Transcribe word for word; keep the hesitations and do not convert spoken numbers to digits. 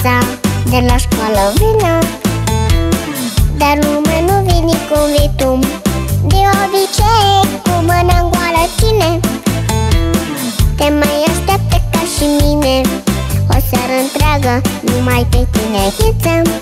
Ghița de la școală vină, dar lumea nu vine cum vii tu. De obicei cu mâna goală cine te mai așteaptă ca și mine o seară întreagă numai pe tine, Ghiță.